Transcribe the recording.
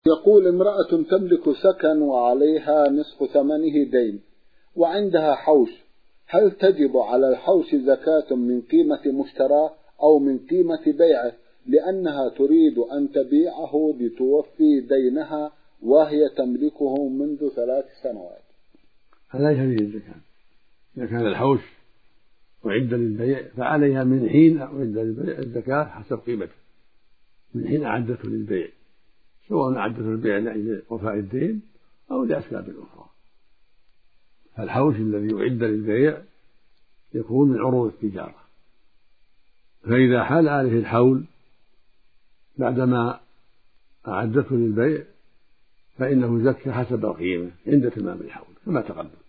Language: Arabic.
يقول: امرأة تملك سكن وعليها نصف ثمنه دين وعندها حوش، هل تجب على الحوش زكاة من قيمة مشتراه أو من قيمة بيعه، لأنها تريد أن تبيعه لتوفي دينها وهي تملكه منذ 3 سنوات؟ فلا فيه الزكاة. إذا كان الحوش أعد للبيع فعليها من حين أعد للبيع الزكاة حسب قيمته، من حين أعدته للبيع، سواء أعدته للبيع لأجل وفاء الدين أو لأسباب أخرى. فالحوش الذي أعد للبيع يكون من عروض التجارة، فإذا حال عليه الحول بعدما أعدته للبيع فإنه زكى حسب القيمة عند تمام الحول كما تقدم.